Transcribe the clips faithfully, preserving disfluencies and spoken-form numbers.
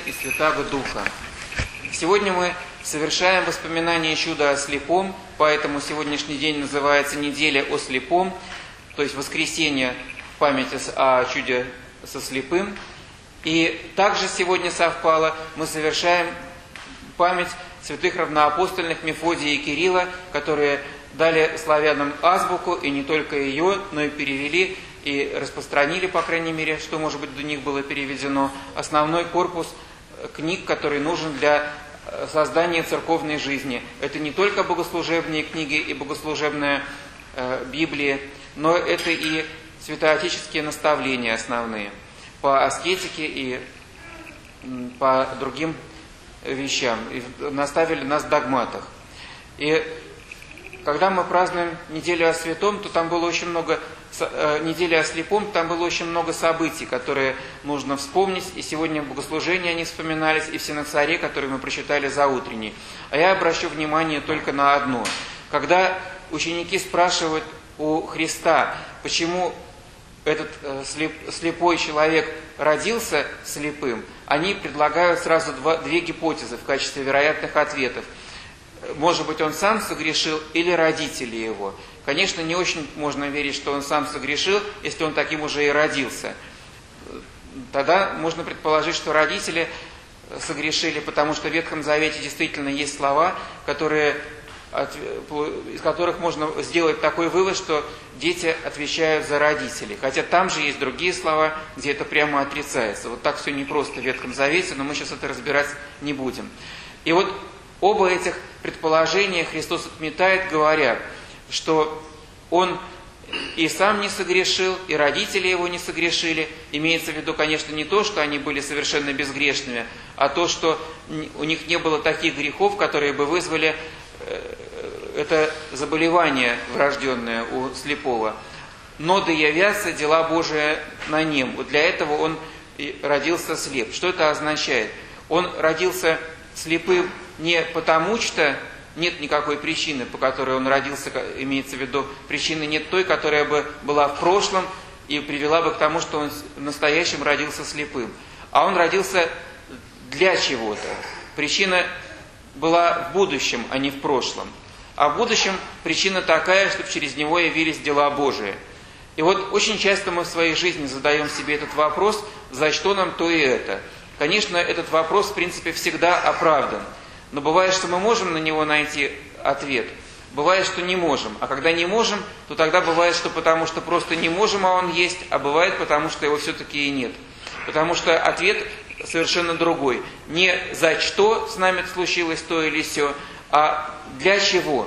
и Святаго Духа. Сегодня мы совершаем воспоминание чуда о слепом, поэтому сегодняшний день называется «Неделя о слепом», то есть воскресенье в памяти о чуде со слепым. И также сегодня совпало, мы совершаем память святых равноапостольных Мефодия и Кирилла, которые дали славянам азбуку, и не только ее, но и перевели и распространили, по крайней мере, что, может быть, до них было переведено, основной корпус книг, который нужен для создания церковной жизни. Это не только богослужебные книги и богослужебная э, Библия, но это и святоотеческие наставления основные по аскетике и по другим вещам. И наставили нас в догматах. И когда мы празднуем неделю о святом, то там было очень много, неделя о слепом, там было очень много событий, которые нужно вспомнить. И сегодня в богослужении они вспоминались, и в синоксаре, который мы прочитали за утренней. А я обращу внимание только на одно. Когда ученики спрашивают у Христа, почему этот слеп, слепой человек родился слепым, они предлагают сразу два, две гипотезы в качестве вероятных ответов. Может быть, он сам согрешил или родители его. Конечно, не очень можно верить, что он сам согрешил, если он таким уже и родился. Тогда можно предположить, что родители согрешили, потому что в Ветхом Завете действительно есть слова, которые, из которых можно сделать такой вывод, что дети отвечают за родителей. Хотя там же есть другие слова, где это прямо отрицается. Вот так все непросто в Ветхом Завете, но мы сейчас это разбирать не будем. И вот оба этих предположения Христос отметает, говоря, что Он и сам не согрешил, и родители Его не согрешили. Имеется в виду, конечно, не то, что они были совершенно безгрешными, а то, что у них не было таких грехов, которые бы вызвали это заболевание врожденное у слепого. Но да явятся дела Божии на нем. Вот для этого он родился слеп. Что это означает? Он родился слепым не потому, что нет никакой причины, по которой он родился, имеется в виду, причины нет той, которая бы была в прошлом и привела бы к тому, что он в настоящем родился слепым. А он родился для чего-то. Причина была в будущем, а не в прошлом. А в будущем причина такая, чтобы через него явились дела Божии. И вот очень часто мы в своей жизни задаем себе этот вопрос, за что нам то и это. Конечно, этот вопрос, в принципе, всегда оправдан. Но бывает, что мы можем на него найти ответ, бывает, что не можем. А когда не можем, то тогда бывает, что потому что просто не можем, а он есть, а бывает, потому что его все-таки и нет. Потому что ответ совершенно другой. Не за что с нами случилось то или сё, а для чего.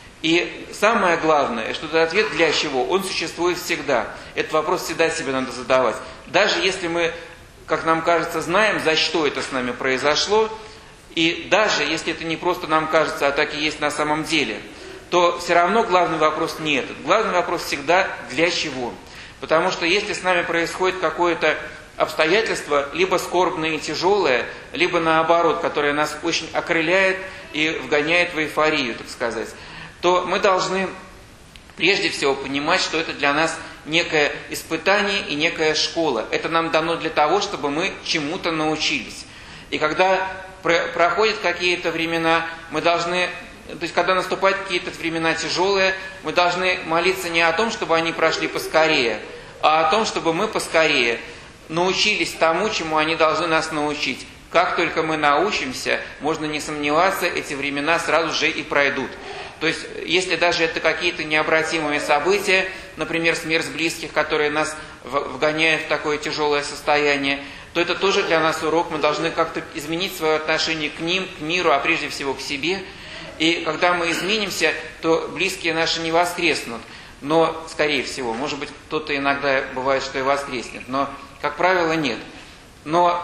И самое главное, что этот ответ для чего, он существует всегда. Этот вопрос всегда себе надо задавать. Даже если мы, как нам кажется, знаем, за что это с нами произошло, и даже если это не просто нам кажется, а так и есть на самом деле, то все равно главный вопрос не этот. Главный вопрос всегда для чего. Потому что если с нами происходит какое-то обстоятельство, либо скорбное и тяжелое, либо наоборот, которое нас очень окрыляет и вгоняет в эйфорию, так сказать, то мы должны прежде всего понимать, что это для нас некое испытание и некая школа. Это нам дано для того, чтобы мы чему-то научились. И когда проходят какие-то времена, мы должны, то есть когда наступают какие-то времена тяжелые, мы должны молиться не о том, чтобы они прошли поскорее, а о том, чтобы мы поскорее научились тому, чему они должны нас научить. Как только мы научимся, можно не сомневаться, эти времена сразу же и пройдут. То есть, если даже это какие-то необратимые события, например, смерть близких, которые нас вгоняют в такое тяжелое состояние, то это тоже для нас урок. Мы должны как-то изменить свое отношение к ним, к миру, а прежде всего к себе. И когда мы изменимся, то близкие наши не воскреснут. Но, скорее всего, может быть, кто-то иногда бывает, что и воскреснет, но, как правило, нет. Но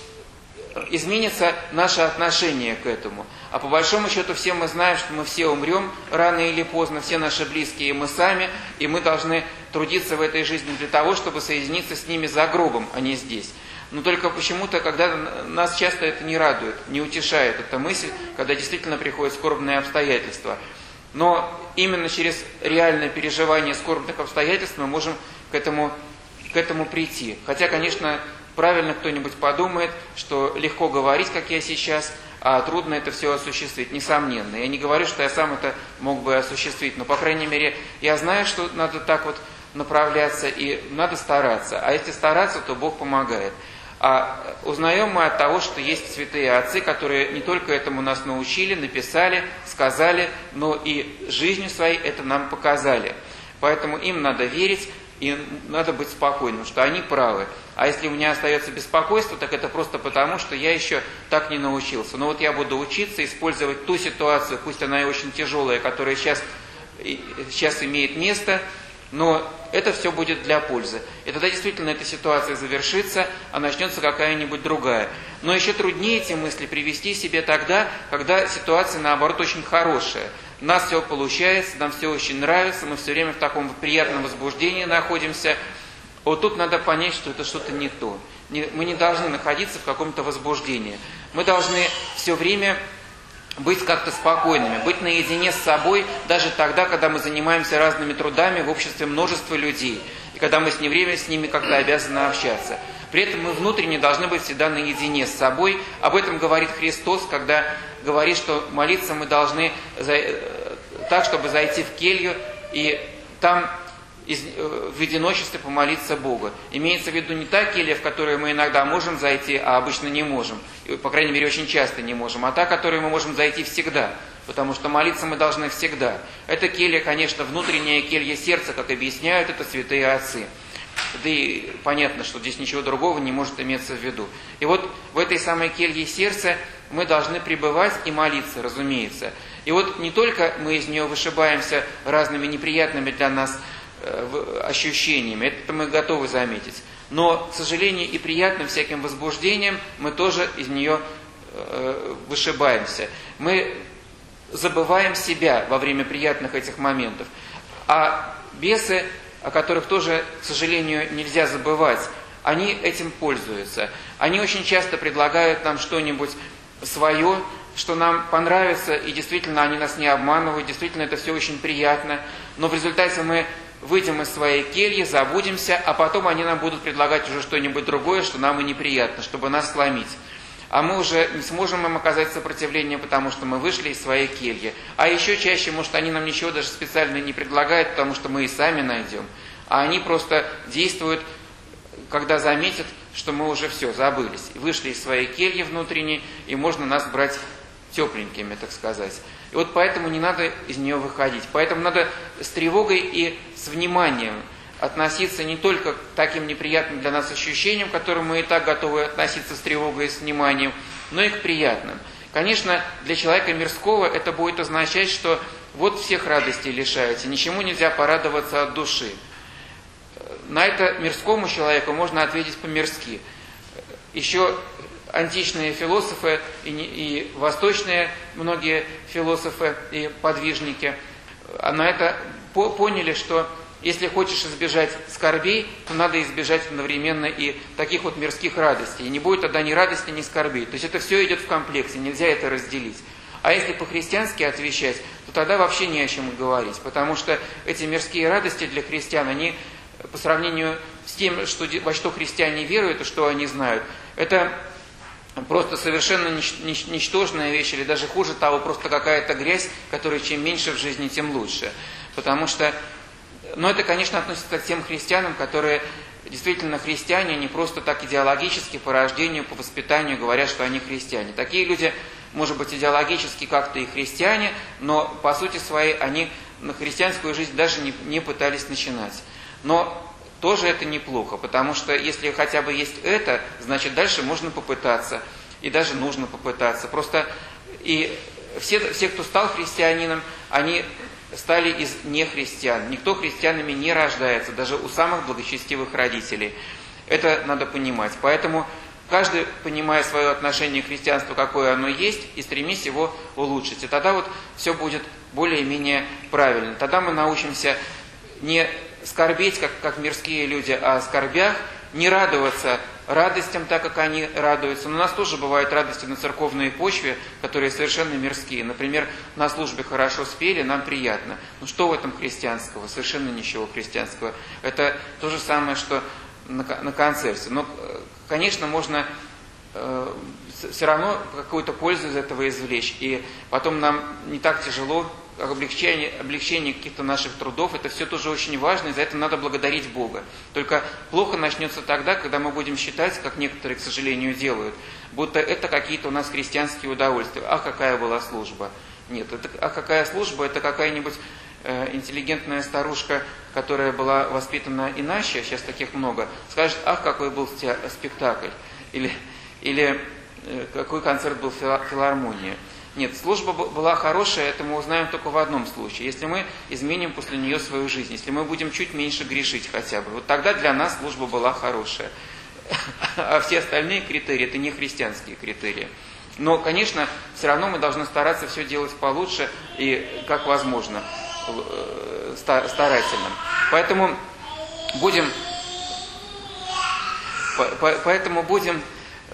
изменится наше отношение к этому. А по большому счету все мы знаем, что мы все умрем рано или поздно, все наши близкие и мы сами, и мы должны трудиться в этой жизни для того, чтобы соединиться с ними за гробом, а не здесь. Но только почему-то, когда нас часто это не радует, не утешает эта мысль, когда действительно приходят скорбные обстоятельства. Но именно через реальное переживание скорбных обстоятельств мы можем к этому, к этому прийти. Хотя, конечно, правильно кто-нибудь подумает, что легко говорить, как я сейчас, а трудно это все осуществить, несомненно. Я не говорю, что я сам это мог бы осуществить, но, по крайней мере, я знаю, что надо так вот направляться и надо стараться. А если стараться, то Бог помогает. А узнаем мы от того, что есть святые отцы, которые не только этому нас научили, написали, сказали, но и жизнью своей это нам показали. Поэтому им надо верить, и надо быть спокойным, что они правы. А если у меня остается беспокойство, так это просто потому, что я еще так не научился. Но вот я буду учиться использовать ту ситуацию, пусть она и очень тяжелая, которая сейчас, сейчас имеет место, но это все будет для пользы. И тогда действительно эта ситуация завершится, а начнется какая-нибудь другая. Но еще труднее эти мысли привести себе тогда, когда ситуация, наоборот, очень хорошая. У нас все получается, нам все очень нравится, мы все время в таком приятном возбуждении находимся. Вот тут надо понять, что это что-то не то. Мы не должны находиться в каком-то возбуждении. Мы должны все время быть как-то спокойными, быть наедине с собой, даже тогда, когда мы занимаемся разными трудами в обществе множества людей, и когда мы с ним время с ними как-то обязаны общаться. При этом мы внутренне должны быть всегда наедине с собой. Об этом говорит Христос, когда говорит, что молиться мы должны так, чтобы зайти в келью и там в одиночестве помолиться Богу. Имеется в виду не та келья, в которую мы иногда можем зайти, а обычно не можем. По крайней мере, очень часто не можем. А та, в которую мы можем зайти всегда. Потому что молиться мы должны всегда. Эта келья, конечно, внутренняя келья сердца, как объясняют это святые отцы. Да и понятно, что здесь ничего другого не может иметься в виду. И вот в этой самой келье сердца мы должны пребывать и молиться, разумеется. И вот не только мы из нее вышибаемся разными неприятными для нас ощущениями, это мы готовы заметить. Но, к сожалению, и приятным всяким возбуждением мы тоже из нее вышибаемся. Мы забываем себя во время приятных этих моментов. А бесы, о которых тоже, к сожалению, нельзя забывать, они этим пользуются. Они очень часто предлагают нам что-нибудь свое, что нам понравится, и действительно они нас не обманывают, действительно это все очень приятно. Но в результате мы выйдем из своей кельи, забудемся, а потом они нам будут предлагать уже что-нибудь другое, что нам и неприятно, чтобы нас сломить. А мы уже не сможем им оказать сопротивление, потому что мы вышли из своей кельи. А еще чаще, может, они нам ничего даже специально не предлагают, потому что мы и сами найдем. А они просто действуют, когда заметят, что мы уже все, забылись. Вышли из своей кельи внутренней, и можно нас брать тепленькими, так сказать. И вот поэтому не надо из нее выходить. Поэтому надо с тревогой и с вниманием относиться не только к таким неприятным для нас ощущениям, к которым мы и так готовы относиться с тревогой и с вниманием, но и к приятным. Конечно, для человека мирского это будет означать, что вот всех радостей лишаете, ничему нельзя порадоваться от души. На это мирскому человеку можно ответить по-мирски. Еще античные философы и, и восточные многие философы и подвижники на это по, поняли, что если хочешь избежать скорбей, то надо избежать одновременно и таких вот мирских радостей. И не будет тогда ни радости, ни скорбей. То есть это все идет в комплексе, нельзя это разделить. А если по-христиански отвечать, то тогда вообще не о чем говорить. Потому что эти мирские радости для христиан, они по сравнению с тем, что, во что христиане веруют и что они знают, это просто совершенно ничтожная вещь, или даже хуже того, просто какая-то грязь, которая чем меньше в жизни, тем лучше. Потому что, но это, конечно, относится к тем христианам, которые действительно христиане, не просто так идеологически, по рождению, по воспитанию говорят, что они христиане. Такие люди, может быть, идеологически как-то и христиане, но по сути своей они на христианскую жизнь даже не, не пытались начинать. Но тоже это неплохо, потому что если хотя бы есть это, значит дальше можно попытаться, и даже нужно попытаться. Просто и все, все, кто стал христианином, они стали из нехристиан. Никто христианами не рождается, даже у самых благочестивых родителей. Это надо понимать. Поэтому каждый, понимая свое отношение к христианству, какое оно есть, и стремись его улучшить. И тогда вот все будет более-менее правильно. Тогда мы научимся не скорбеть, как, как мирские люди, о скорбях, не радоваться радостям, так как они радуются. Но у нас тоже бывают радости на церковной почве, которые совершенно мирские. Например, на службе хорошо спели, нам приятно. Ну что в этом христианского? Совершенно ничего христианского. Это то же самое, что на, на концерте. Но конечно, можно э, все равно какую-то пользу из этого извлечь. И потом нам не так тяжело, облегчение, облегчение каких-то наших трудов, это все тоже очень важно, и за это надо благодарить Бога. Только плохо начнется тогда, когда мы будем считать, как некоторые, к сожалению, делают, будто это какие-то у нас христианские удовольствия. Ах, какая была служба. Нет, это, а какая служба, это какая-нибудь э, интеллигентная старушка, которая была воспитана иначе, сейчас таких много, скажет, ах, какой был спектакль, или, или э, какой концерт был в филармонии. Нет, служба была хорошая, это мы узнаем только в одном случае, если мы изменим после нее свою жизнь, если мы будем чуть меньше грешить хотя бы. Вот тогда для нас служба была хорошая. А все остальные критерии, это не христианские критерии. Но, конечно, все равно мы должны стараться все делать получше и как возможно старательно. Поэтому будем, поэтому будем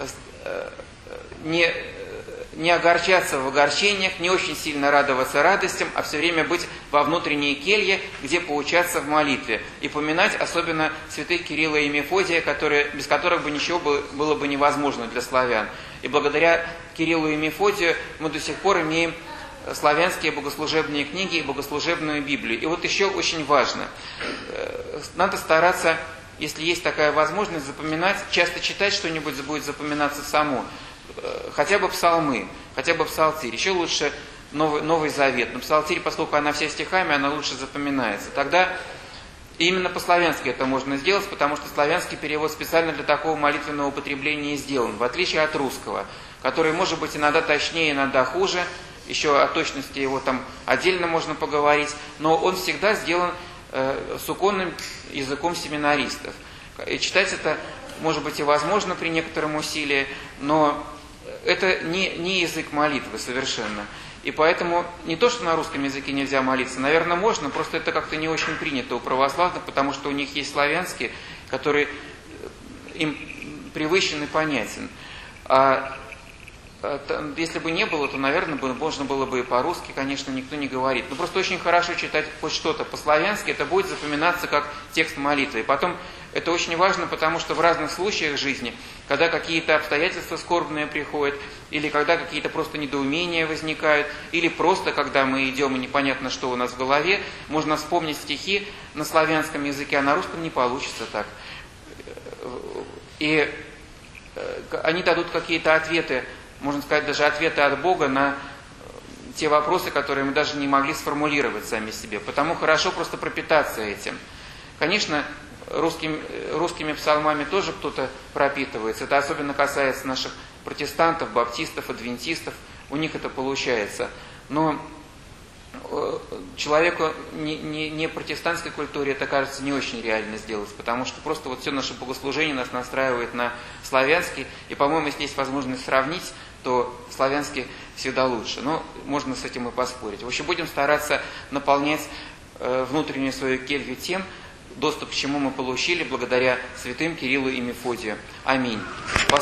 не... не огорчаться в огорчениях, не очень сильно радоваться радостям, а все время быть во внутренней келье, где поучаться в молитве. И поминать особенно святых Кирилла и Мефодия, которые, без которых бы ничего было, было бы невозможно для славян. И благодаря Кириллу и Мефодию мы до сих пор имеем славянские богослужебные книги и богослужебную Библию. И вот еще очень важно, надо стараться, если есть такая возможность, запоминать, часто читать что-нибудь будет запоминаться само. Хотя бы псалмы, хотя бы псалтирь. Еще лучше Новый, Новый Завет. Но псалтирь, поскольку она вся стихами, она лучше запоминается. Тогда именно по-славянски это можно сделать, потому что славянский перевод специально для такого молитвенного употребления сделан, в отличие от русского, который может быть иногда точнее, иногда хуже. Еще о точности его там отдельно можно поговорить. Но он всегда сделан э, суконным языком семинаристов. И читать это может быть и возможно при некотором усилии, но это не, не язык молитвы совершенно. И поэтому не то, что на русском языке нельзя молиться, наверное, можно, просто это как-то не очень принято у православных, потому что у них есть славянский, который им привычен и понятен. А если бы не было, то, наверное, можно было бы и по-русски, конечно, никто не говорит. Но просто очень хорошо читать хоть что-то по-славянски, это будет запоминаться как текст молитвы. И потом это очень важно, потому что в разных случаях жизни, когда какие-то обстоятельства скорбные приходят, или когда какие-то просто недоумения возникают, или просто когда мы идем и непонятно, что у нас в голове, можно вспомнить стихи на славянском языке, а на русском не получится так. И они дадут какие-то ответы, можно сказать, даже ответы от Бога на те вопросы, которые мы даже не могли сформулировать сами себе. Потому хорошо просто пропитаться этим. Конечно, русским, русскими псалмами тоже кто-то пропитывается. Это особенно касается наших протестантов, баптистов, адвентистов. У них это получается. Но человеку не, не, не протестантской культуре это кажется не очень реально сделать, потому что просто вот все наше богослужение нас настраивает на славянский. И, по-моему, если есть возможность сравнить, то славянский всегда лучше. Но можно с этим и поспорить. В общем, будем стараться наполнять э, внутреннюю свою келью тем, доступ к чему мы получили благодаря святым Кириллу и Мефодию. Аминь.